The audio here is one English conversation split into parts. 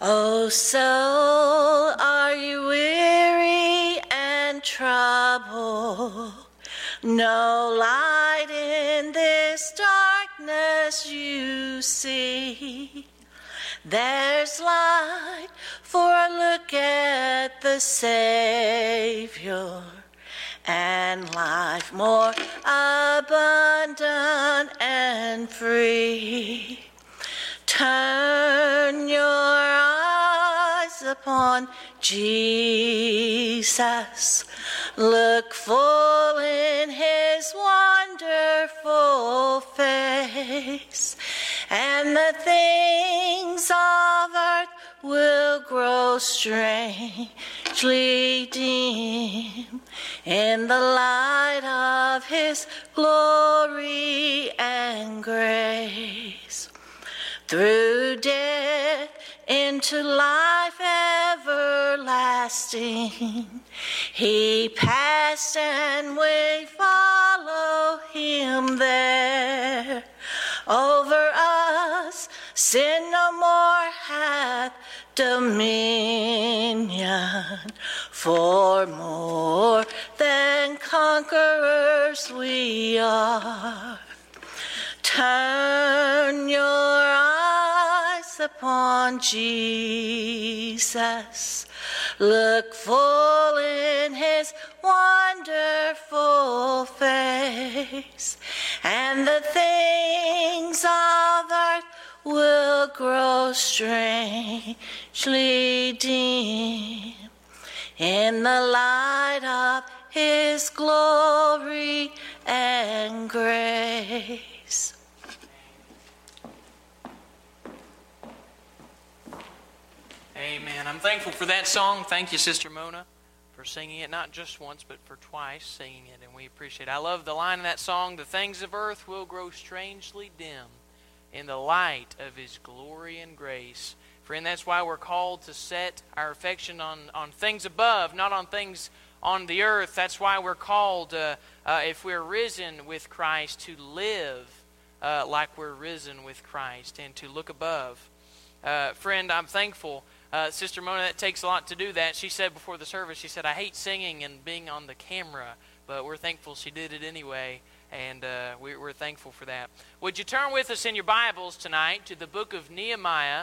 O soul, are you weary and troubled? No light in this darkness you see. There's light for a look at the Savior, and life more abundant and free. Turn your eyes upon Jesus. Look full in his wonderful face, and the things of earth will grow strangely dim in the light of his glory and grace. Through death into life everlasting, he passed and we follow him there. Over us sin no more hath dominion, for more than conquerors we are. Turn your eyes upon Jesus. Look full in his wonderful face, and the things of earth will grow strangely dim in the light of his glory and grace. Amen. I'm thankful for that song. Thank you, Sister Mona, for singing it, not just once, but for twice singing it, and we appreciate it. I love the line in that song, the things of earth will grow strangely dim in the light of his glory and grace. Friend, that's why we're called to set our affection on things above, not on things on the earth. That's why we're called, if we're risen with Christ, to live like we're risen with Christ and to look above. Friend, I'm thankful. Sister Mona, that takes a lot to do that. She said before the service, she said, I hate singing and being on the camera, but we're thankful she did it anyway, and we're thankful for that. Would you turn with us in your Bibles tonight to the book of Nehemiah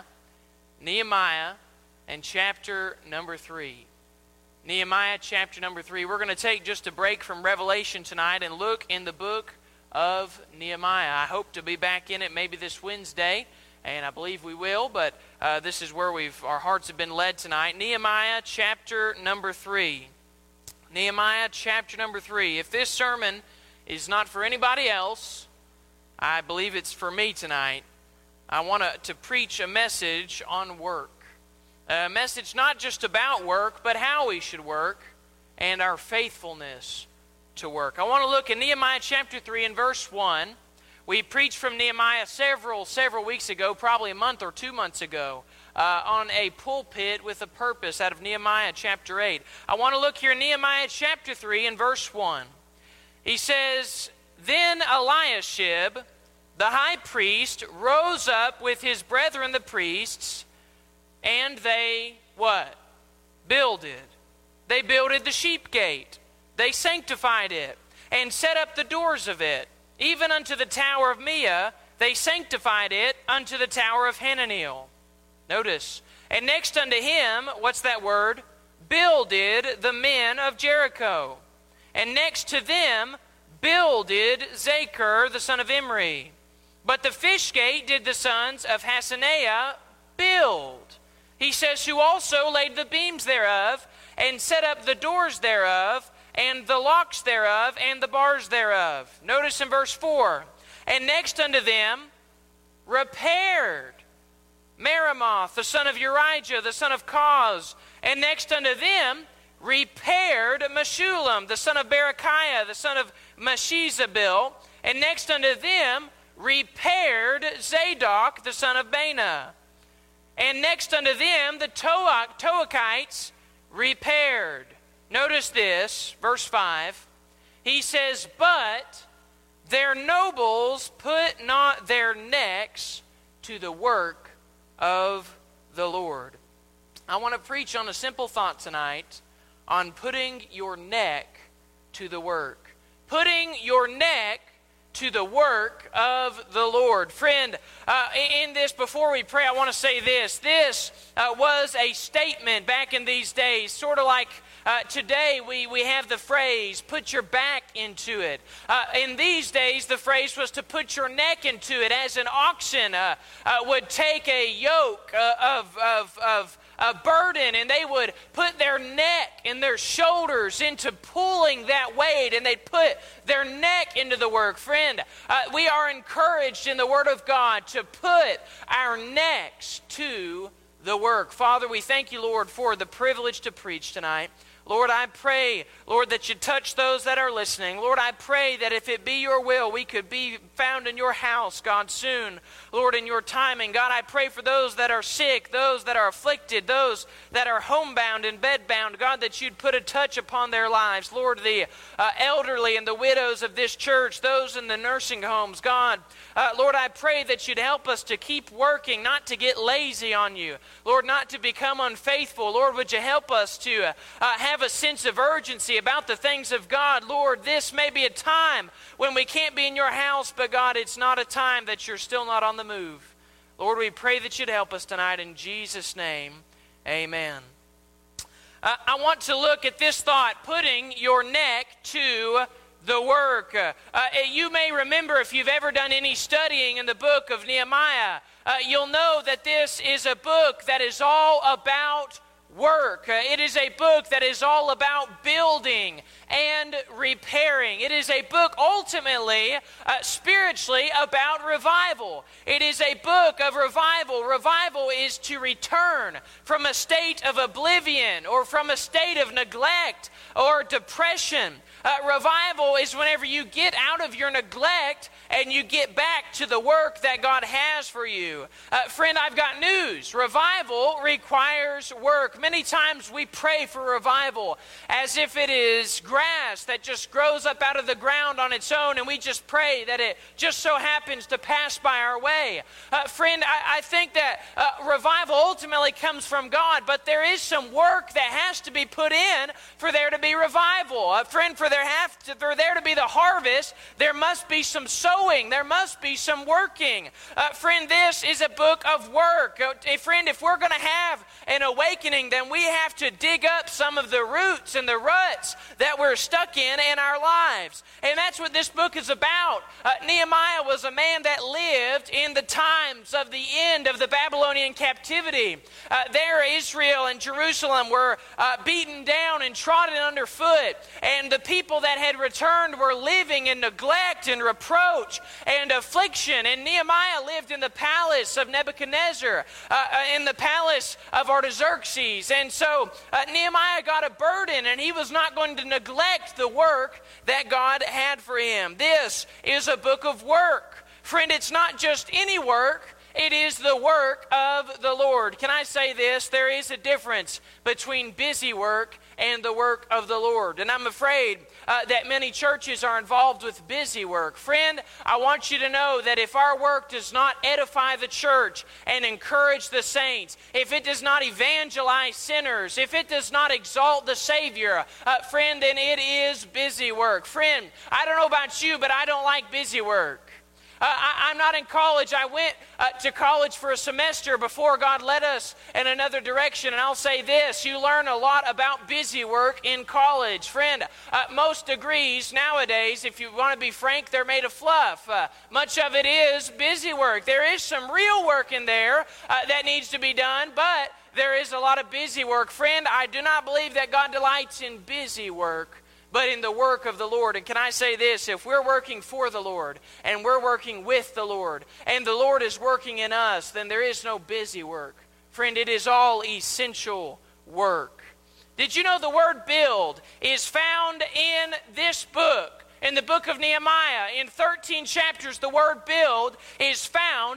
and chapter number 3. Nehemiah chapter number 3. We're going to take just a break from Revelation tonight and look in the book of Nehemiah. I hope to be back in it maybe this Wednesday, and I believe we will, but this is where our hearts have been led tonight. Nehemiah chapter number 3. Nehemiah chapter number 3. If this sermon is not for anybody else, I believe it's for me tonight. I want to preach a message on work. A message not just about work, but how we should work and our faithfulness to work. I want to look at Nehemiah chapter 3 and verse 1. We preached from Nehemiah several weeks ago, probably a month or 2 months ago, on a pulpit with a purpose out of Nehemiah chapter 8. I want to look here in Nehemiah chapter 3 and verse 1. He says, Then Eliashib, the high priest, rose up with his brethren the priests, and they, what? Builded. They builded the sheep gate. They sanctified it, and set up the doors of it. Even unto the tower of Meah, they sanctified it unto the tower of Hananeel. Notice. And next unto him, what's that word? Builded the men of Jericho. And next to them, builded Zachar, the son of Imri. But the fish gate did the sons of Hasaneah build. He says, who also laid the beams thereof, and set up the doors thereof, and the locks thereof, and the bars thereof. Notice in verse 4, and next unto them repaired Meremoth, the son of Urijah, the son of Koz. And next unto them repaired Meshullam, the son of Berechiah, the son of Meshezabel. And next unto them repaired Zadok, the son of Bana. And next unto them the Toachites repaired. Notice this, verse 5. He says, but their nobles put not their necks to the work of the Lord. I want to preach on a simple thought tonight on putting your neck to the work. Putting your neck to the work of the Lord. Friend, in this, before we pray, I want to say this. This was a statement back in these days, sort of like today we have the phrase, put your back into it. In these days, the phrase was to put your neck into it, as an oxen would take a yoke of a burden, and they would put their neck and their shoulders into pulling that weight, and they'd put their neck into the work. Friend, we are encouraged in the Word of God to put our necks to the work. Father, we thank you, Lord, for the privilege to preach tonight. Lord, I pray, Lord, that you touch those that are listening. Lord, I pray that if it be your will, we could be found in your house, God, soon. Lord, in your timing. God, I pray for those that are sick, those that are afflicted, those that are homebound and bedbound. God, that you'd put a touch upon their lives. Lord, the elderly and the widows of this church, those in the nursing homes. God, Lord, I pray that you'd help us to keep working, not to get lazy on you. Lord, not to become unfaithful. Lord, would you help us to have a sense of urgency about the things of God. Lord, this may be a time when we can't be in your house, but God, it's not a time that you're still not on the move. Lord, we pray that you'd help us tonight in Jesus' name. Amen. I want to look at this thought, putting your neck to the work. You may remember, if you've ever done any studying in the book of Nehemiah, you'll know that this is a book that is all about work. It is a book that is all about building and repairing. It is a book ultimately, spiritually, about revival. It is a book of revival. Revival is to return from a state of oblivion or from a state of neglect or depression. Revival is whenever you get out of your neglect and you get back to the work that God has for you. Friend, I've got news. Revival requires work. Many times we pray for revival as if it is grass that just grows up out of the ground on its own, and we just pray that it just so happens to pass by our way. Friend, I think that revival ultimately comes from God, but there is some work that has to be put in for there to be revival. Friend, for there to be the harvest, there must be some sowing. There must be some working. Friend, this is a book of work. Friend, if we're going to have an awakening, then we have to dig up some of the roots and the ruts that we're stuck in our lives. And that's what this book is about. Nehemiah was a man that lived in the times of the end of the Babylonian captivity. There, Israel and Jerusalem were beaten down and trodden underfoot. And the people that had returned were living in neglect and reproach and affliction. And Nehemiah lived in the palace of Nebuchadnezzar, in the palace of Artaxerxes. And so Nehemiah got a burden, and he was not going to neglect the work that God had for him. This is a book of work. Friend, it's not just any work. It is the work of the Lord. Can I say this? There is a difference between busy work and the work of the Lord. And I'm afraid that many churches are involved with busy work. Friend, I want you to know that if our work does not edify the church and encourage the saints, if it does not evangelize sinners, if it does not exalt the Savior, friend, then it is busy work. Friend, I don't know about you, but I don't like busy work. I'm not in college. I went to college for a semester before God led us in another direction. And I'll say this, you learn a lot about busy work in college. Friend, most degrees nowadays, if you want to be frank, they're made of fluff. Much of it is busy work. There is some real work in there that needs to be done, but there is a lot of busy work. Friend, I do not believe that God delights in busy work, but in the work of the Lord. And can I say this? If we're working for the Lord, and we're working with the Lord, and the Lord is working in us, then there is no busy work. Friend, it is all essential work. Did you know the word build is found in this book? In the book of Nehemiah, in 13 chapters, the word build is found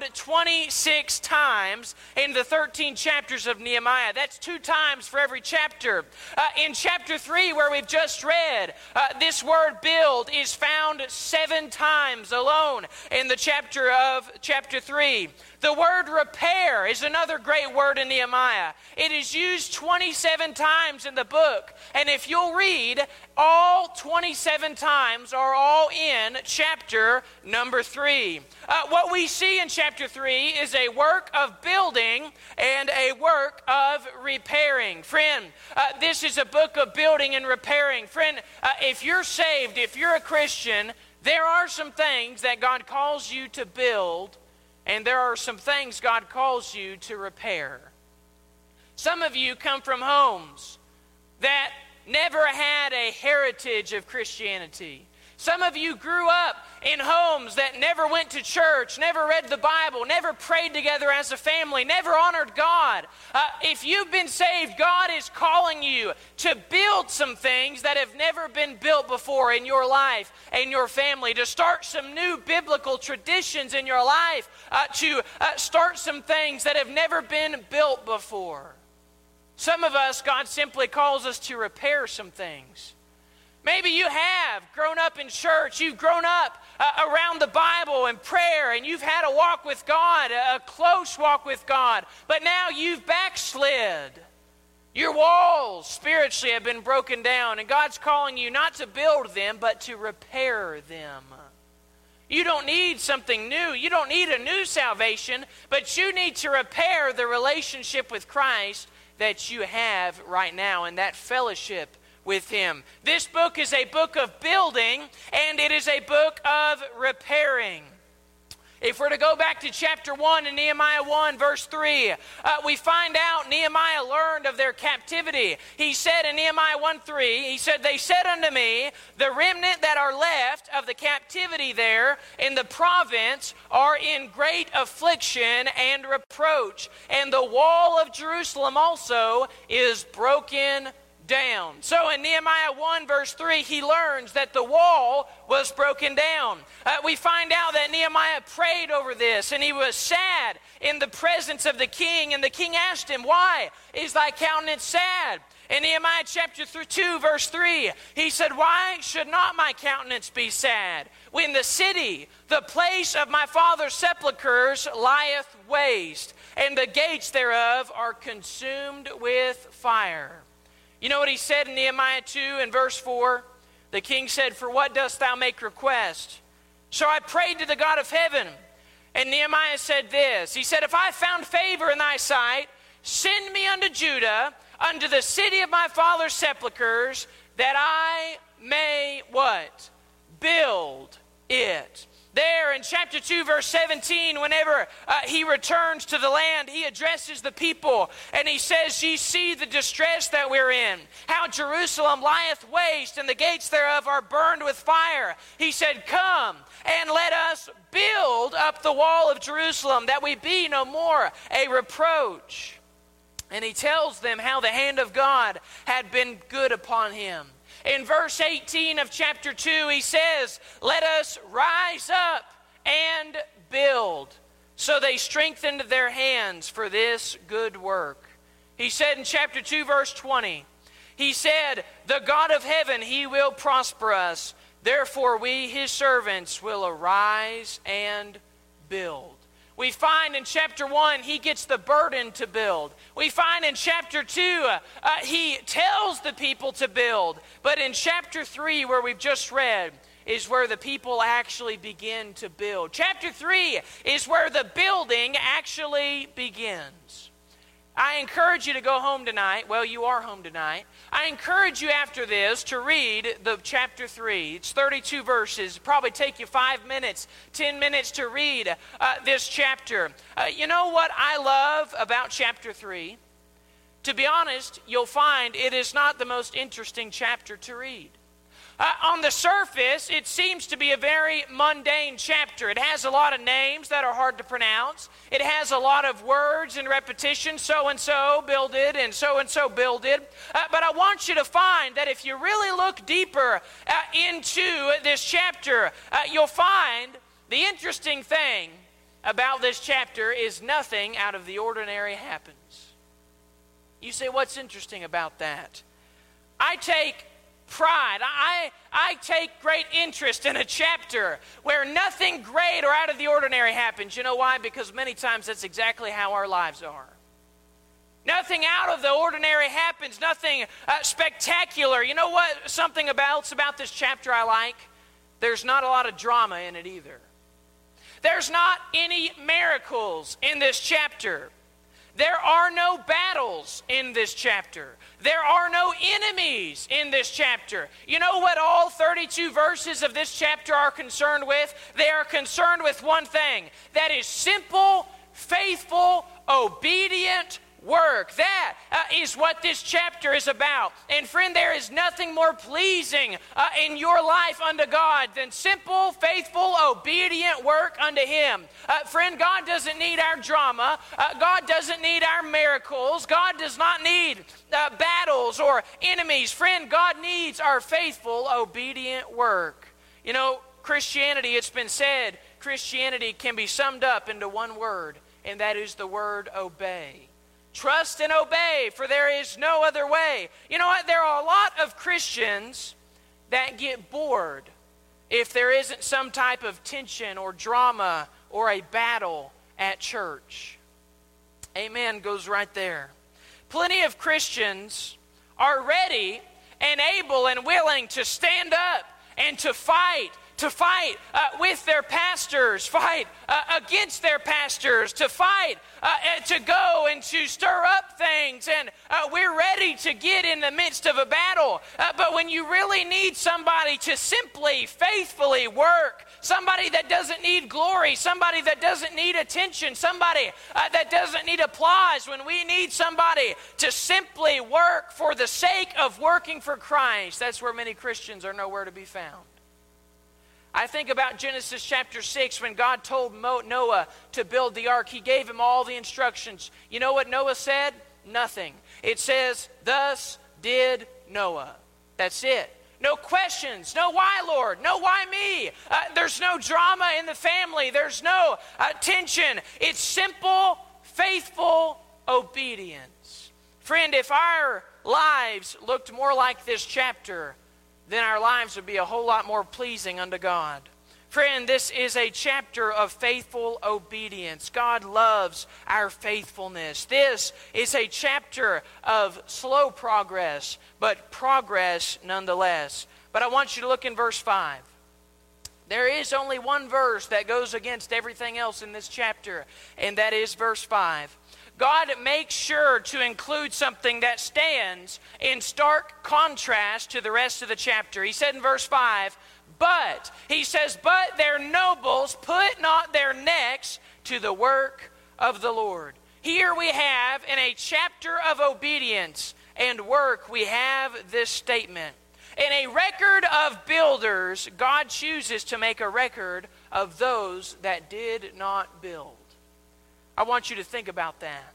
26 times in the 13 chapters of Nehemiah. That's 2 times for every chapter. In chapter 3, where we've just read, this word build is found 7 times alone in the chapter 3. The word repair is another great word in Nehemiah. It is used 27 times in the book. And if you'll read, all 27 times are all in chapter number 3. What we see in chapter 3 is a work of building and a work of repairing. Friend, this is a book of building and repairing. Friend, if you're saved, if you're a Christian, there are some things that God calls you to build, and there are some things God calls you to repair. Some of you come from homes that never had a heritage of Christianity. Some of you grew up in homes that never went to church, never read the Bible, never prayed together as a family, never honored God. If you've been saved, God is calling you to build some things that have never been built before in your life and your family, to start some new biblical traditions in your life, to start some things that have never been built before. Some of us, God simply calls us to repair some things. Maybe you have grown up in church, you've grown up around the Bible and prayer, and you've had a walk with God, a close walk with God, but now you've backslid. Your walls spiritually have been broken down, and God's calling you not to build them, but to repair them. You don't need something new. You don't need a new salvation, but you need to repair the relationship with Christ that you have right now, and that fellowship with Him. This book is a book of building, and it is a book of repairing. If we're to go back to chapter 1 in Nehemiah 1, verse 3, we find out Nehemiah learned of their captivity. He said in Nehemiah 1:3, he said, "They said unto me, the remnant that are left of the captivity there in the province are in great affliction and reproach, and the wall of Jerusalem also is broken down." So in Nehemiah 1 verse 3, he learns that the wall was broken down. We find out that Nehemiah prayed over this, and he was sad in the presence of the king, and the king asked him, "Why is thy countenance sad?" In Nehemiah chapter 2 verse 3, he said, "Why should not my countenance be sad, when the city, the place of my father's sepulchres, lieth waste, and the gates thereof are consumed with fire?" You know what he said in Nehemiah 2 and verse 4? The king said, "For what dost thou make request?" So I prayed to the God of heaven. And Nehemiah said this. He said, "If I found favor in thy sight, send me unto Judah, unto the city of my father's sepulchres, that I may," what? "Build it." There in chapter 2, verse 17, whenever he returns to the land, he addresses the people, and he says, "Ye see the distress that we're in, how Jerusalem lieth waste, and the gates thereof are burned with fire." He said, "Come, and let us build up the wall of Jerusalem, that we be no more a reproach." And he tells them how the hand of God had been good upon him. In verse 18 of chapter 2, he says, "Let us rise up and build." So they strengthened their hands for this good work. He said in chapter 2, verse 20, he said, "The God of heaven, He will prosper us. Therefore we, His servants, will arise and build." We find in chapter 1, he gets the burden to build. We find in chapter 2, he tells the people to build. But in chapter 3, where we've just read, is where the people actually begin to build. Chapter 3 is where the building actually begins. I encourage you to go home tonight. Well, you are home tonight. I encourage you after this to read the chapter 3. It's 32 verses. It'll probably take you 5 minutes, 10 minutes to read this chapter. You know what I love about chapter 3? To be honest, you'll find it is not the most interesting chapter to read. On the surface, it seems to be a very mundane chapter. It has a lot of names that are hard to pronounce. It has a lot of words and repetition, so-and-so builded and so-and-so builded. But I want you to find that if you really look deeper into this chapter, you'll find the interesting thing about this chapter is nothing out of the ordinary happens. You say, what's interesting about that? I take pride. I take great interest in a chapter where nothing great or out of the ordinary happens. You know why? Because many times that's exactly how our lives are. Nothing out of the ordinary happens, nothing spectacular. You know what? Something else about this chapter I like? There's not a lot of drama in it either. There's not any miracles in this chapter. There are no battles in this chapter. There are no enemies in this chapter. You know what all 32 verses of this chapter are concerned with? They are concerned with one thing. That is simple, faithful, obedient work. That is what this chapter is about. And friend, there is nothing more pleasing in your life unto God than simple, faithful, obedient work unto Him. Friend, God doesn't need our drama. God doesn't need our miracles. God does not need battles or enemies. Friend, God needs our faithful, obedient work. You know, Christianity, it's been said, Christianity can be summed up into one word, and that is the word obey. Trust and obey, for there is no other way. You know what? There are a lot of Christians that get bored if there isn't some type of tension or drama or a battle at church. Amen goes right there. Plenty of Christians are ready and able and willing to stand up and to fight with their pastors, fight against their pastors, to fight, to go and to stir up things. And we're ready to get in the midst of a battle. But when you really need somebody to simply, faithfully work, somebody that doesn't need glory, somebody that doesn't need attention, somebody that doesn't need applause, when we need somebody to simply work for the sake of working for Christ, that's where many Christians are nowhere to be found. I think about Genesis chapter 6 when God told Noah to build the ark. He gave him all the instructions. You know what Noah said? Nothing. It says, thus did Noah. That's it. No questions. No why, Lord. No why me. There's no drama in the family. There's no tension. It's simple, faithful obedience. Friend, if our lives looked more like this chapter, then our lives would be a whole lot more pleasing unto God. Friend, this is a chapter of faithful obedience. God loves our faithfulness. This is a chapter of slow progress, but progress nonetheless. But I want you to look in verse 5. There is only one verse that goes against everything else in this chapter, and that is verse 5. God makes sure to include something that stands in stark contrast to the rest of the chapter. He said in verse 5, but their nobles put not their necks to the work of the Lord. Here we have, in a chapter of obedience and work, we have this statement. In a record of builders, God chooses to make a record of those that did not build. I want you to think about that.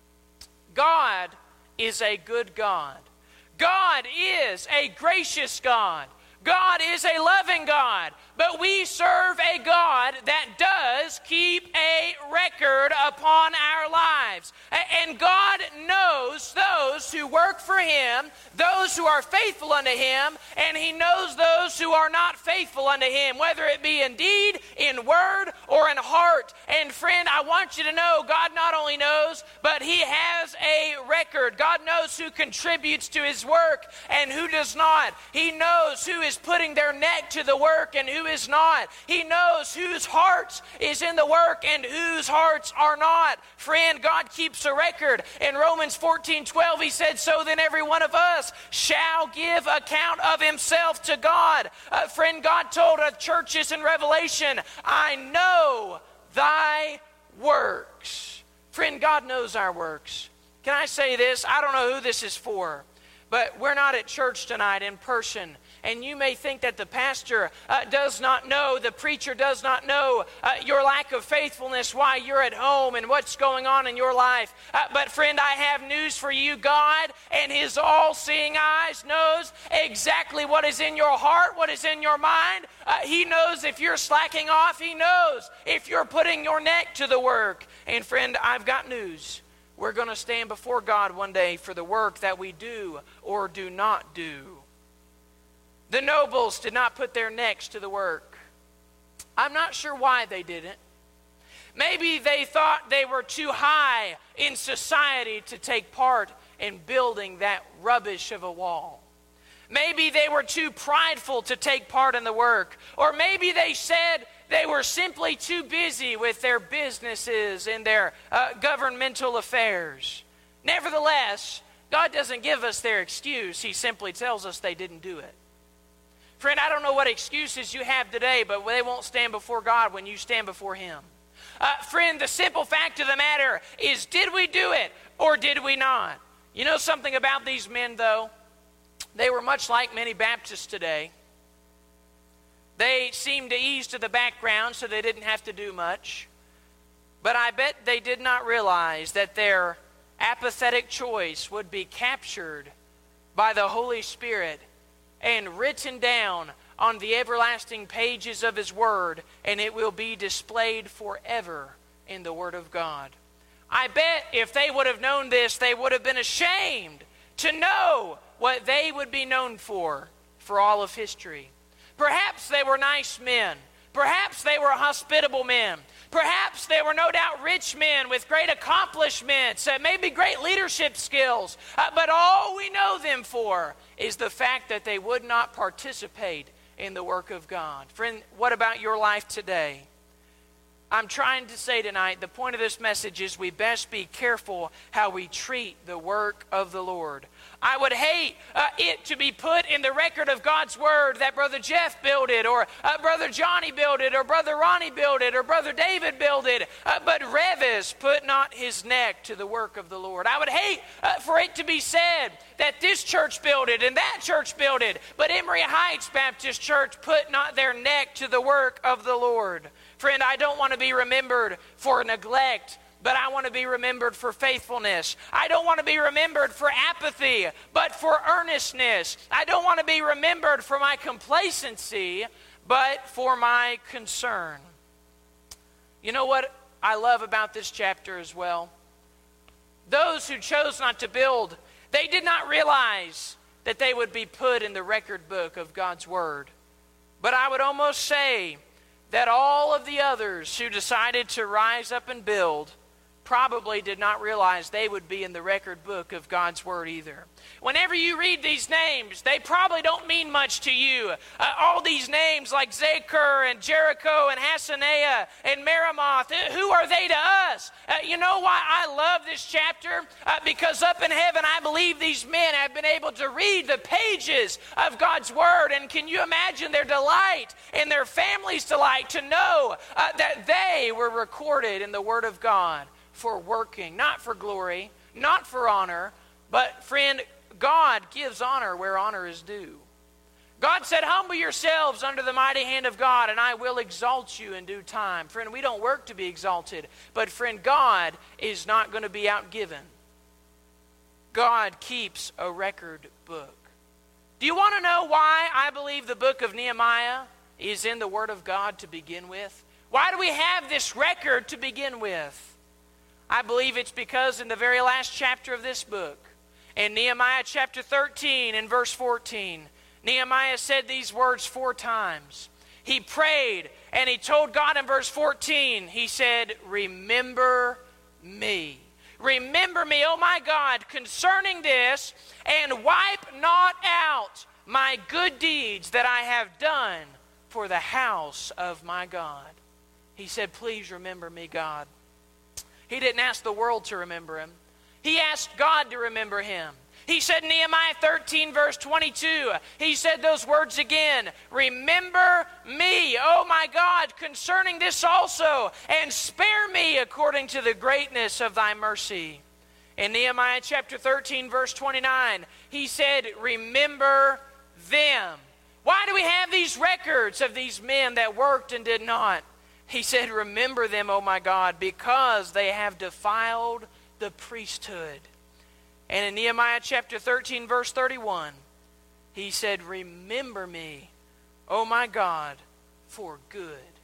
God is a good God. God is a gracious God. God is a loving God. But we serve a God that does keep a record upon our lives. And God knows those who work for Him, those who are faithful unto Him, and He knows those who are not faithful unto Him, whether it be in deed, in word, or in heart. And friend, I want you to know God not only knows, but He has a record. God knows who contributes to His work and who does not. He knows who is putting their neck to the work and who is not. He knows whose hearts is in the work and whose hearts are not. Friend, God keeps a record. In Romans 14:12, He said, so then every one of us shall give account of himself to God. Friend, God told the churches in Revelation, I know thy works. Friend, God knows our works. Can I say this? I don't know who this is for, but we're not at church tonight in person. And you may think that the pastor does not know, the preacher does not know your lack of faithfulness while you're at home and what's going on in your life. But friend, I have news for you. God and His all-seeing eyes knows exactly what is in your heart, what is in your mind. He knows if you're slacking off. He knows if you're putting your neck to the work. And friend, I've got news. We're going to stand before God one day for the work that we do or do not do. The nobles did not put their necks to the work. I'm not sure why they didn't. Maybe they thought they were too high in society to take part in building that rubbish of a wall. Maybe they were too prideful to take part in the work. Or maybe they said they were simply too busy with their businesses and their governmental affairs. Nevertheless, God doesn't give us their excuse. He simply tells us they didn't do it. Friend, I don't know what excuses you have today, but they won't stand before God when you stand before Him. Friend, the simple fact of the matter is, did we do it or did we not? You know something about these men, though? They were much like many Baptists today. They seemed to ease to the background so they didn't have to do much. But I bet they did not realize that their apathetic choice would be captured by the Holy Spirit and written down on the everlasting pages of His Word, and it will be displayed forever in the Word of God. I bet if they would have known this, they would have been ashamed to know what they would be known for all of history. Perhaps they were nice men. Perhaps they were hospitable men. Perhaps they were no doubt rich men with great accomplishments, maybe great leadership skills. But all we know them for is the fact that they would not participate in the work of God. Friend, what about your life today? I'm trying to say tonight, the point of this message is we best be careful how we treat the work of the Lord. I would hate it to be put in the record of God's Word that Brother Jeff built it, or Brother Johnny built it, or Brother Ronnie built it, or Brother David built it, but Revis put not his neck to the work of the Lord. I would hate for it to be said that this church built it and that church built it, but Emory Heights Baptist Church put not their neck to the work of the Lord. Friend, I don't want to be remembered for neglect, but I want to be remembered for faithfulness. I don't want to be remembered for apathy, but for earnestness. I don't want to be remembered for my complacency, but for my concern. You know what I love about this chapter as well? Those who chose not to build, they did not realize that they would be put in the record book of God's Word. But I would almost say that all of the others who decided to rise up and build probably did not realize they would be in the record book of God's Word either. Whenever you read these names, they probably don't mean much to you. All these names like Zachar and Jericho and Hasaneah and Meremoth, who are they to us? You know why I love this chapter? Because up in heaven, I believe these men have been able to read the pages of God's Word. And can you imagine their delight and their family's delight to know that they were recorded in the Word of God for working, not for glory, not for honor, but friend, God gives honor where honor is due. God said, humble yourselves under the mighty hand of God, and I will exalt you in due time. Friend, we don't work to be exalted, but friend, God is not going to be outgiven. God keeps a record book. Do you want to know why I believe the book of Nehemiah is in the Word of God to begin with? Why do we have this record to begin with? I believe it's because in the very last chapter of this book, in Nehemiah chapter 13 and verse 14, Nehemiah said these words 4 times. He prayed and he told God in verse 14, he said, remember me. Remember me, oh my God, concerning this, and wipe not out my good deeds that I have done for the house of my God. He said, please remember me, God. He didn't ask the world to remember him. He asked God to remember him. He said in Nehemiah 13 verse 22, he said those words again, remember me, oh my God, concerning this also, and spare me according to the greatness of thy mercy. In Nehemiah chapter 13 verse 29, he said, remember them. Why do we have these records of these men that worked and did not? He said, remember them, oh my God, because they have defiled the priesthood. And in Nehemiah chapter 13, verse 31, he said, remember me, oh my God, for good.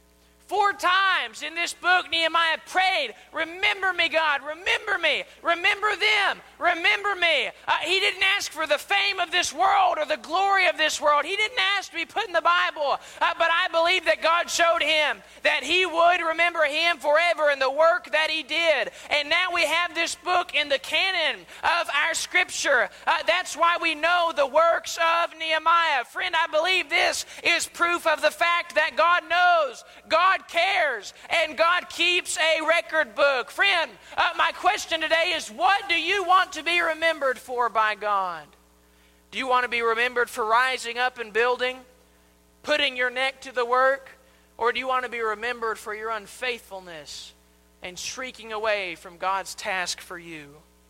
4 times in this book, Nehemiah prayed, remember me, God, remember me, remember them, remember me. He didn't ask for the fame of this world or the glory of this world. He didn't ask to be put in the Bible, but I believe that God showed him that he would remember him forever and the work that he did. And now we have this book in the canon of our Scripture. That's why we know the works of Nehemiah. Friend, I believe this is proof of the fact that God knows, God cares, and God keeps a record book. Friend, my question today is, what do you want to be remembered for by God? Do you want to be remembered for rising up and building, putting your neck to the work, or do you want to be remembered for your unfaithfulness and shrieking away from God's task for you?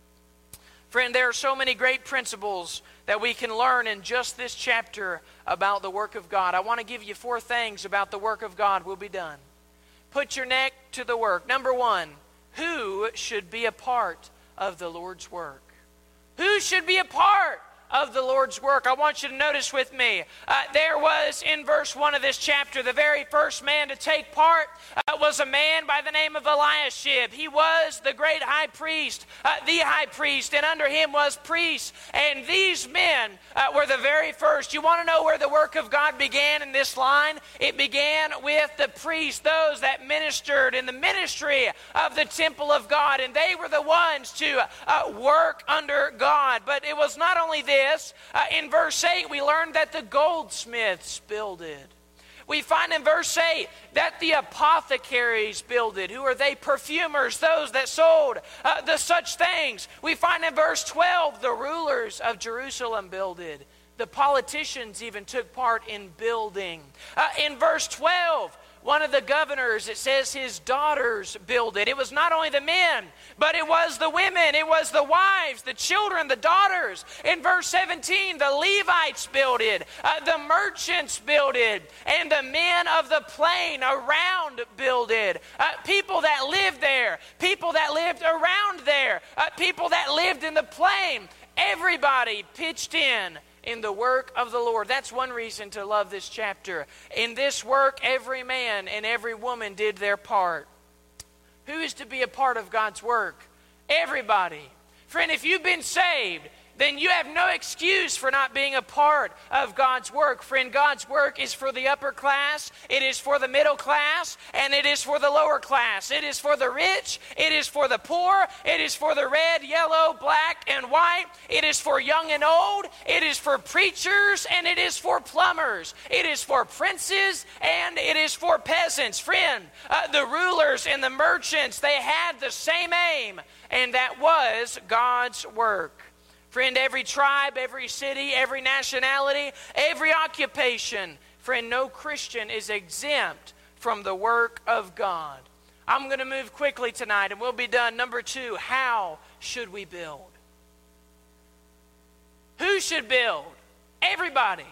Friend, there are so many great principles that we can learn in just this chapter about the work of God. I want to give you 4 things about the work of God. We'll be done. Put your neck to the work. Number 1, who should be a part of the Lord's work? Who should be a part of the Lord's work? I want you to notice with me, there was in verse 1 of this chapter, the very first man to take part was a man by the name of Eliashib. He was the great high priest, the high priest, and under him was priests. And these men were the very first. You want to know where the work of God began in this line? It began with the priests, those that ministered in the ministry of the temple of God. And they were the ones to work under God. But it was not only this. In verse 8, we learned that the goldsmiths builded. We find in verse 8 that the apothecaries builded. Who are they? Perfumers, those that sold the such things. We find in verse 12 the rulers of Jerusalem builded. The politicians even took part in building. In verse 12, one of the governors, it says his daughters builded. It was not only the men, but it was the women, it was the wives, the children, the daughters. In verse 17, the Levites builded, the merchants builded, and the men of the plain around builded. People that lived there, people that lived around there, people that lived in the plain. Everybody pitched in the work of the Lord. That's one reason to love this chapter. In this work, every man and every woman did their part. Who is to be a part of God's work? Everybody. Friend, if you've been saved, then you have no excuse for not being a part of God's work. Friend, God's work is for the upper class, it is for the middle class, and it is for the lower class. It is for the rich, it is for the poor, it is for the red, yellow, black, and white. It is for young and old, it is for preachers, and it is for plumbers. It is for princes, and it is for peasants. Friend, the rulers and the merchants, they had the same aim, and that was God's work. Friend, every tribe, every city, every nationality, every occupation, friend, no Christian is exempt from the work of God. I'm going to move quickly tonight and we'll be done. Number 2, how should we build? Who should build? Everybody.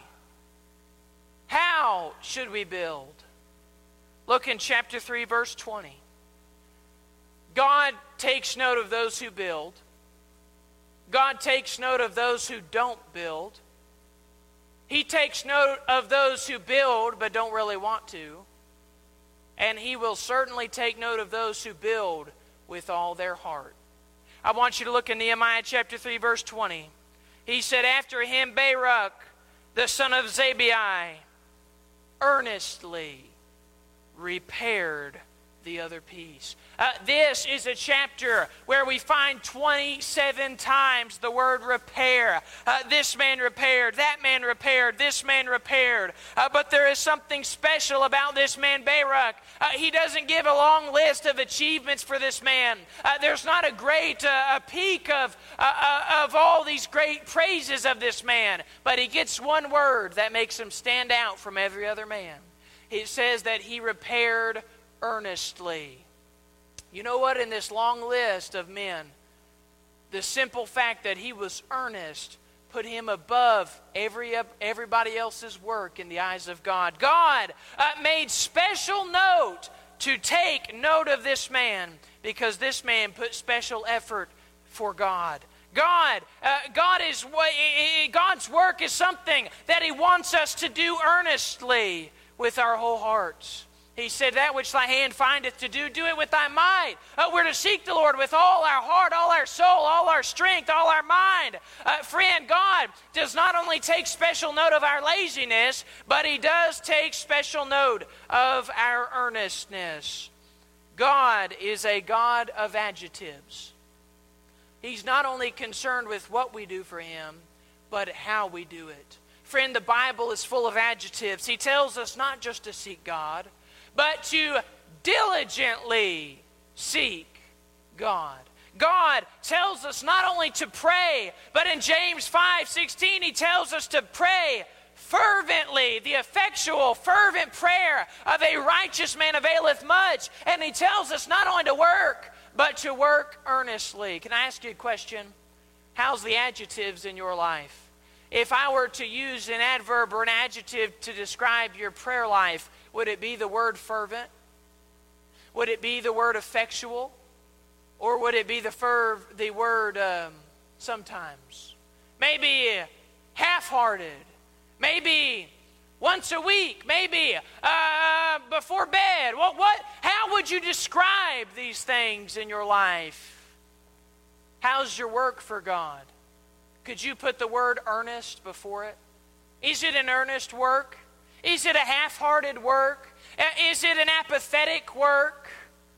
How should we build? Look in chapter 3, verse 20. God takes note of those who build. God takes note of those who don't build. He takes note of those who build but don't really want to. And He will certainly take note of those who build with all their heart. I want you to look in Nehemiah chapter 3, verse 20. He said, after him Baruch, the son of Zabai, earnestly repaired the other piece. This is a chapter where we find 27 times the word repair. This man repaired, that man repaired, this man repaired. But there is something special about this man Baruch. He doesn't give a long list of achievements for this man. There's not a great peak of all these great praises of this man. But he gets one word that makes him stand out from every other man. It says that he repaired earnestly. You know what? In this long list of men, the simple fact that he was earnest put him above everybody else's work in the eyes of God. God made special note to take note of this man because this man put special effort for God. God's work is something that He wants us to do earnestly with our whole hearts. He said, that which thy hand findeth to do, do it with thy might. We're to seek the Lord with all our heart, all our soul, all our strength, all our mind. Friend, God does not only take special note of our laziness, but He does take special note of our earnestness. God is a God of adjectives. He's not only concerned with what we do for Him, but how we do it. Friend, the Bible is full of adjectives. He tells us not just to seek God, but to diligently seek God. God tells us not only to pray, but in James 5:16, He tells us to pray fervently. The effectual, fervent prayer of a righteous man availeth much. And He tells us not only to work, but to work earnestly. Can I ask you a question? How's the adjectives in your life? If I were to use an adverb or an adjective to describe your prayer life, would it be the word fervent? Would it be the word effectual? Or would it be the word sometimes? Maybe half-hearted. Maybe once a week. Maybe before bed. How would you describe these things in your life? How's your work for God? Could you put the word earnest before it? Is it an earnest work? Is it a half-hearted work? Is it an apathetic work?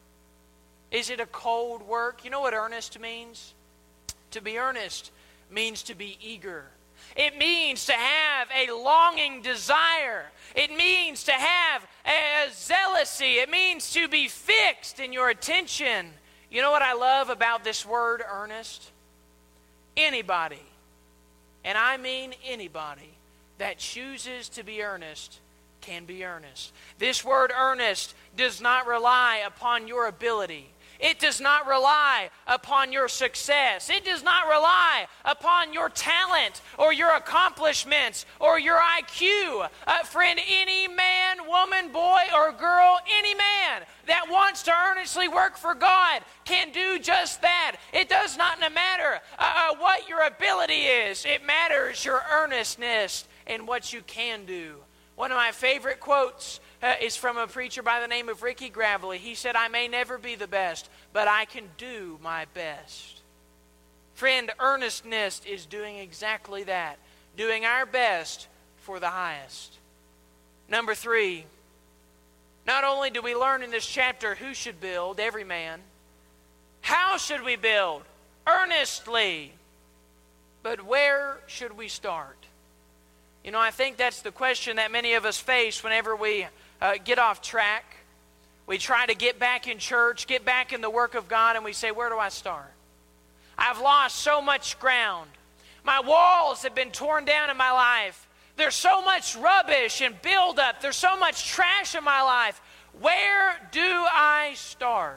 Is it a cold work? You know what earnest means? To be earnest means to be eager. It means to have a longing desire. It means to have a zealousy. It means to be fixed in your attention. You know what I love about this word earnest? Anybody, and I mean anybody, that chooses to be earnest can be earnest. This word earnest does not rely upon your ability. It does not rely upon your success. It does not rely upon your talent or your accomplishments or your IQ. Friend, any man, woman, boy, or girl, any man that wants to earnestly work for God can do just that. It does not matter what your ability is. It matters your earnestness and what you can do. One of my favorite quotes is from a preacher by the name of Ricky Gravely. He said, I may never be the best, but I can do my best. Friend, earnestness is doing exactly that. Doing our best for the highest. Number 3, not only do we learn in this chapter who should build, every man. How should we build? Earnestly. But where should we start? You know, I think that's the question that many of us face whenever we get off track. We try to get back in church, get back in the work of God, and we say, where do I start? I've lost so much ground. My walls have been torn down in my life. There's so much rubbish and buildup. There's so much trash in my life. Where do I start?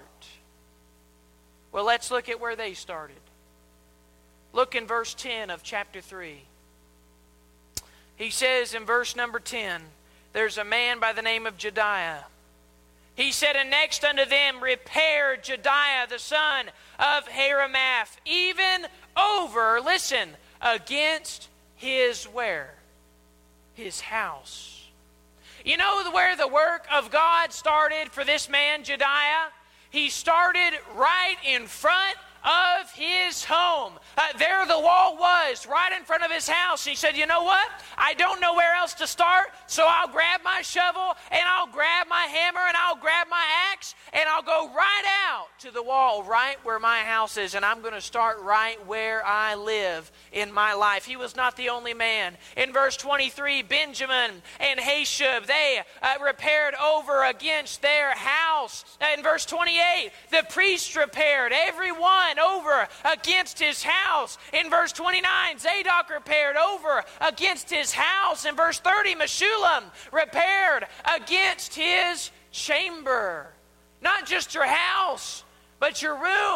Well, let's look at where they started. Look in verse 10 of chapter 3. He says in verse number 10, there's a man by the name of Jediah. He said, and next unto them repaired Jediah the son of Haramath, even over, listen, against his where? His house. You know where the work of God started for this man, Jediah? He started right in front of his home. There the wall was, right in front of his house. He said, you know what? I don't know where else to start, so I'll grab my shovel, and I'll grab my hammer, and I'll grab my axe, and I'll go right out to the wall, right where my house is, and I'm going to start right where I live in my life. He was not the only man. In verse 23, Benjamin and Hashub, they repaired over against their house. In verse 28, the priest repaired, everyone over against his house. In verse 29, Zadok repaired over against his house. In verse 30, Meshullam repaired against his chamber. Not just your house, but your room.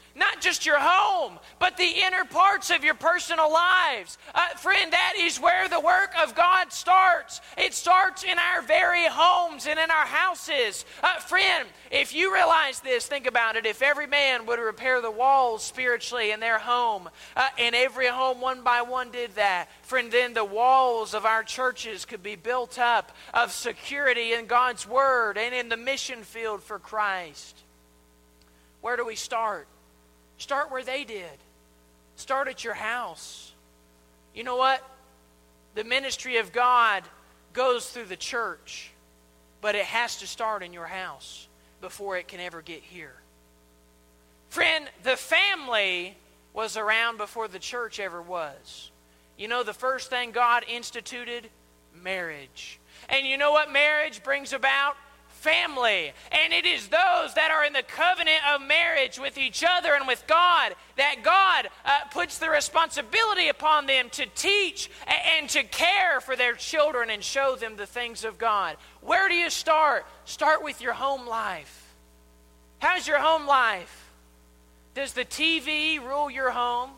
Not just your home, but the inner parts of your personal lives. Friend, that is where the work of God starts. It starts in our very homes and in our houses. Friend, if you realize this, think about it. If every man would repair the walls spiritually in their home, and every home one by one did that, friend, then the walls of our churches could be built up of security in God's Word and in the mission field for Christ. Where do we start? Start where they did. Start at your house. You know what? The ministry of God goes through the church, but it has to start in your house before it can ever get here. Friend, the family was around before the church ever was. You know the first thing God instituted? Marriage. And you know what marriage brings about? Family. And it is those that are in the covenant of marriage with each other and with God that God puts the responsibility upon them to teach and to care for their children and show them the things of God. Where do you start? Start with your home life. How's your home life? Does the TV rule your home?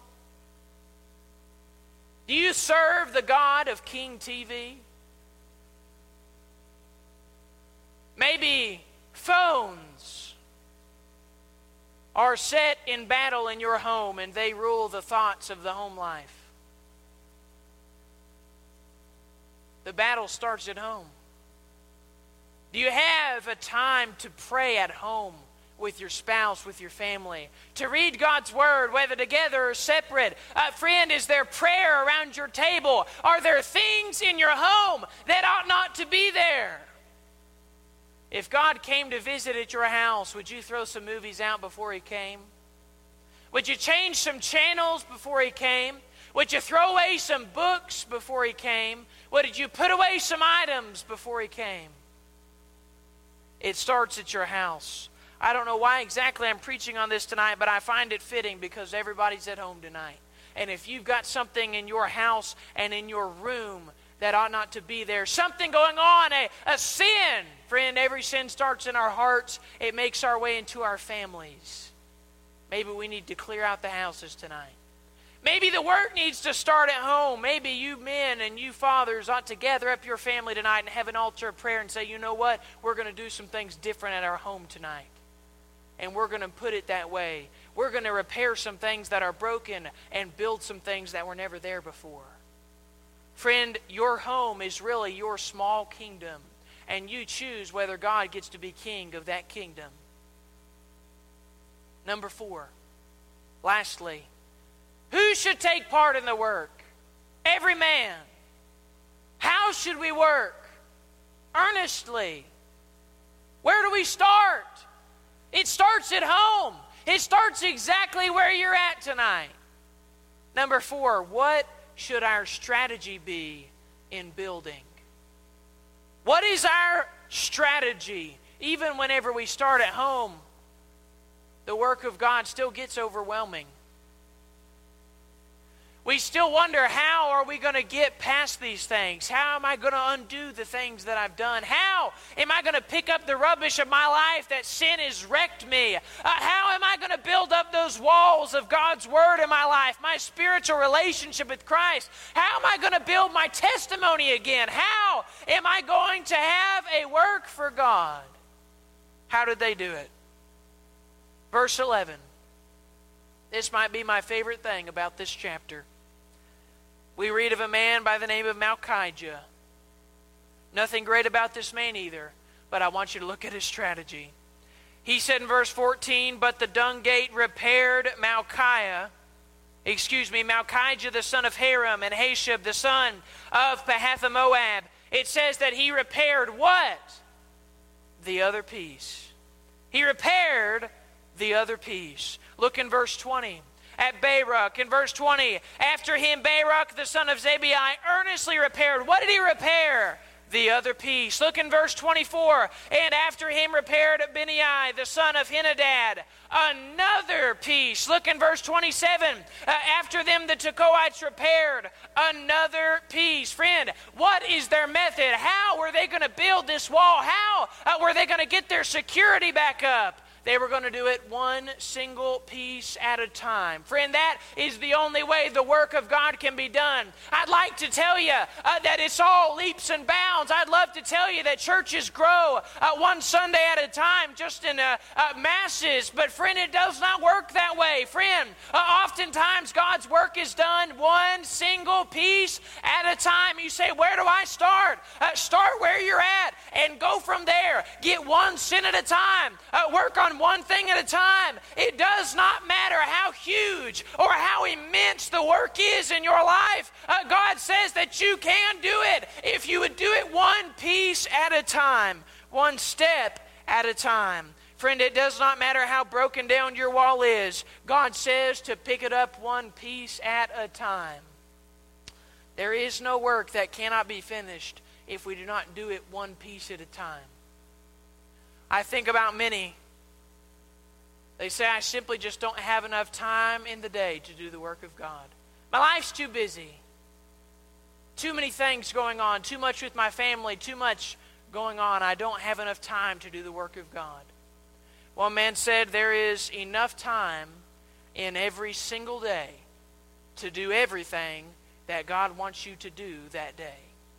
Do you serve the God of King TV? Maybe phones are set in battle in your home and they rule the thoughts of the home life. The battle starts at home. Do you have a time to pray at home with your spouse, with your family? To read God's Word, whether together or separate? Friend, is there prayer around your table? Are there things in your home that ought not to be there? If God came to visit at your house, would you throw some movies out before He came? Would you change some channels before He came? Would you throw away some books before He came? Would you put away some items before He came? It starts at your house. I don't know why exactly I'm preaching on this tonight, but I find it fitting because everybody's at home tonight. And if you've got something in your house and in your room that ought not to be there, something going on, a sin. Friend, every sin starts in our hearts. It makes our way into our families. Maybe we need to clear out the houses tonight. Maybe the work needs to start at home. Maybe you men and you fathers ought to gather up your family tonight and have an altar of prayer and say, you know what? We're going to do some things different at our home tonight. And we're going to put it that way. We're going to repair some things that are broken and build some things that were never there before. Friend, your home is really your small kingdom, and you choose whether God gets to be king of that kingdom. Number 4, lastly, who should take part in the work? Every man. How should we work? Earnestly. Where do we start? It starts at home. It starts exactly where you're at tonight. Number 4, what should our strategy be in building? What is our strategy? Even whenever we start at home, the work of God still gets overwhelming. We still wonder, how are we going to get past these things? How am I going to undo the things that I've done? How am I going to pick up the rubbish of my life that sin has wrecked me? How am I going to build up those walls of God's Word in my life, my spiritual relationship with Christ? How am I going to build my testimony again? How am I going to have a work for God? How did they do it? Verse 11. This might be my favorite thing about this chapter. We read of a man by the name of Malchijah. Nothing great about this man either, but I want you to look at his strategy. He said in verse 14, but the dung gate repaired Malchijah the son of Haram, and Hashab the son of Pahathamoab. It says that he repaired what? The other piece. He repaired the other piece. Look in verse 20. At Baruch, in verse 20, after him Baruch the son of Zabai earnestly repaired. What did he repair? The other piece. Look in verse 24. And after him repaired Benai the son of Henadad. Another piece. Look in verse 27. After them the Tekoites repaired. Another piece. Friend, what is their method? How were they going to build this wall? How were they going to get their security back up? They were going to do it one single piece at a time. Friend, that is the only way the work of God can be done. I'd like to tell you that it's all leaps and bounds. I'd love to tell you that churches grow one Sunday at a time just in masses. But friend, it does not work that way. Friend, oftentimes God's work is done one single piece at a time. You say, where do I start? Start where you're at and go from there. Get one sin at a time. Work on one thing at a time. It does not matter how huge or how immense the work is in your life. God says that you can do it if you would do it one piece at a time, one step at a time. Friend, it does not matter how broken down your wall is. God says to pick it up one piece at a time. There is no work that cannot be finished if we do not do it one piece at a time. I think about many. They say, I simply just don't have enough time in the day to do the work of God. My life's too busy. Too many things going on. Too much with my family. Too much going on. I don't have enough time to do the work of God. One man said, there is enough time in every single day to do everything that God wants you to do that day.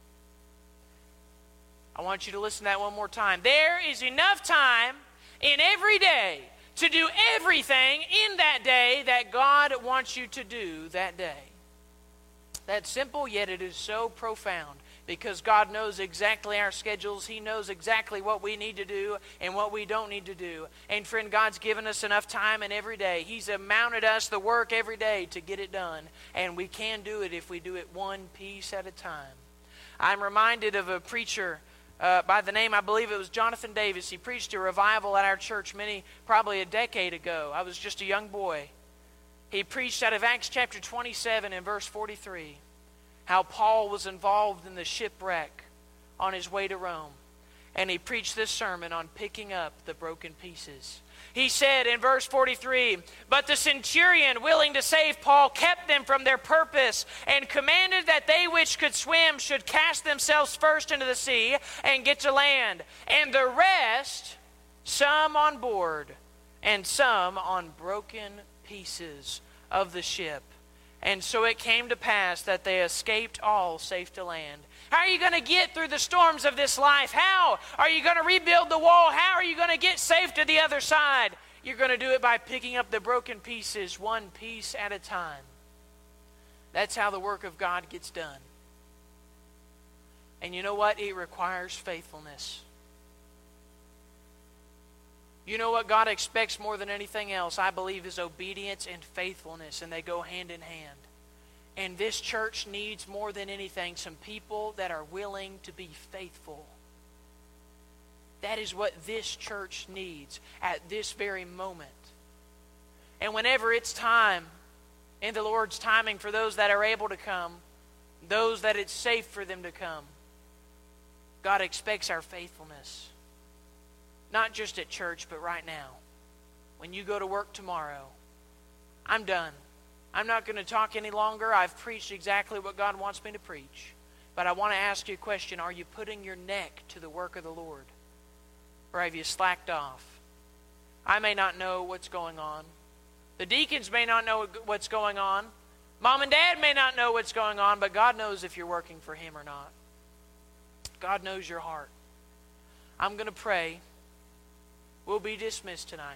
I want you to listen to that one more time. There is enough time in every day to do everything in that day that God wants you to do that day. That's simple, yet it is so profound, because God knows exactly our schedules. He knows exactly what we need to do and what we don't need to do. And friend, God's given us enough time in every day. He's mounted us the work every day to get it done. And we can do it if we do it one piece at a time. I'm reminded of a preacher by the name, I believe it was Jonathan Davis. He preached a revival at our church probably a decade ago. I was just a young boy. He preached out of Acts chapter 27 and verse 43, how Paul was involved in the shipwreck on his way to Rome. And he preached this sermon on picking up the broken pieces. He said in verse 43, but the centurion, willing to save Paul, kept them from their purpose, and commanded that they which could swim should cast themselves first into the sea and get to land, and the rest, some on board and some on broken pieces of the ship. And so it came to pass that they escaped all safe to land. How are you going to get through the storms of this life? How are you going to rebuild the wall? How are you going to get safe to the other side? You're going to do it by picking up the broken pieces, one piece at a time. That's how the work of God gets done. And you know what? It requires faithfulness. You know what God expects more than anything else, I believe, is obedience and faithfulness, and they go hand in hand. And this church needs more than anything some people that are willing to be faithful. That is what this church needs at this very moment. And whenever it's time, in the Lord's timing, for those that are able to come, those that it's safe for them to come, God expects our faithfulness. Not just at church, but right now. When you go to work tomorrow, I'm done. I'm not going to talk any longer. I've preached exactly what God wants me to preach. But I want to ask you a question. Are you putting your neck to the work of the Lord? Or have you slacked off? I may not know what's going on. The deacons may not know what's going on. Mom and Dad may not know what's going on, but God knows if you're working for Him or not. God knows your heart. I'm going to pray. We'll be dismissed tonight.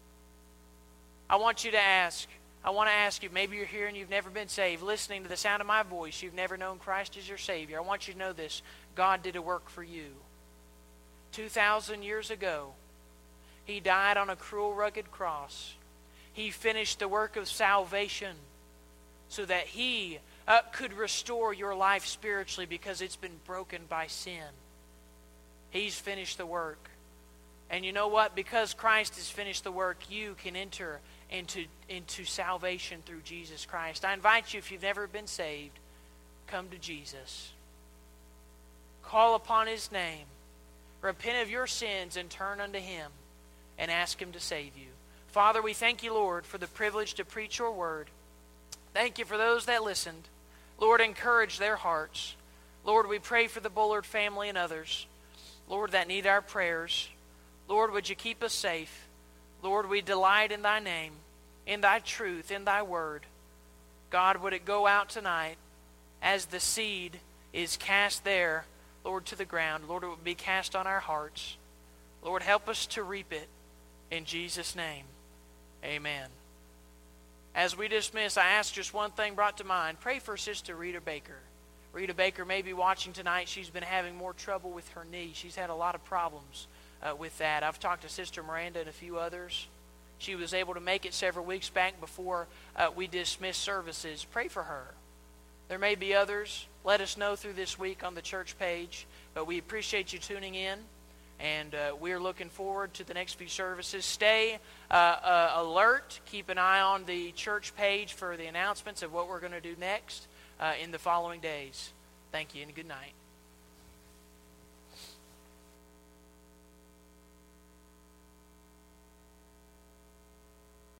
I want to ask you, maybe you're here and you've never been saved. Listening to the sound of my voice, you've never known Christ as your Savior. I want you to know this. God did a work for you. 2,000 years ago, He died on a cruel, rugged cross. He finished the work of salvation so that He could restore your life spiritually because it's been broken by sin. He's finished the work. And you know what? Because Christ has finished the work, you can enter into salvation through Jesus Christ. I invite you, if you've never been saved, come to Jesus. Call upon His name. Repent of your sins and turn unto Him and ask Him to save you. Father, we thank you, Lord, for the privilege to preach your word. Thank you for those that listened. Lord, encourage their hearts. Lord, we pray for the Bullard family and others, Lord, that need our prayers. Lord, would you keep us safe? Lord, we delight in thy name, in thy truth, in thy word. God, would it go out tonight as the seed is cast there, Lord, to the ground. Lord, it would be cast on our hearts. Lord, help us to reap it. In Jesus' name, amen. As we dismiss, I ask just one thing brought to mind. Pray for Sister Rita Baker. Rita Baker may be watching tonight. She's been having more trouble with her knee. She's had a lot of problems with that. I've talked to Sister Miranda and a few others. She was able to make it several weeks back before we dismissed services. Pray for her. There may be others. Let us know through this week on the church page. But we appreciate you tuning in. And we're looking forward to the next few services. Stay alert. Keep an eye on the church page for the announcements of what we're going to do next in the following days. Thank you and good night.